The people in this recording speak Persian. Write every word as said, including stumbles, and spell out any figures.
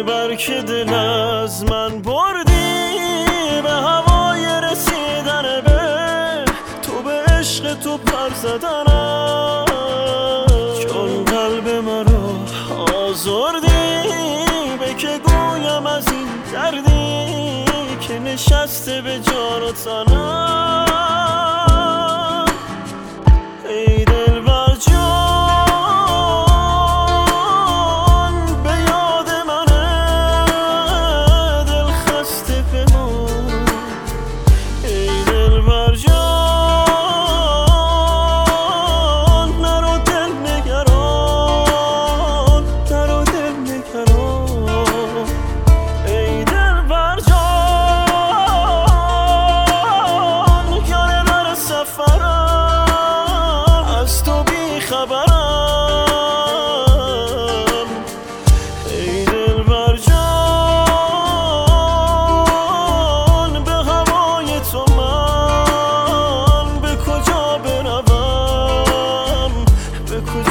دلبر که دل از من بردی به هوای رسیدن به تو، به عشق تو پر زدنم، چون قلب من رو آزردی به که گویم از این دردی که نشسته به جان و تنم. ای دلبر جان به یاد منه دل خسته بمان، ای دلبر جان نرو دل نگران، نرو دل نگران. ای دلبر جان یاره در سفرم از تو بی خبرم. ای دلبر جان به هوای تو من به کجا بروم، به کجا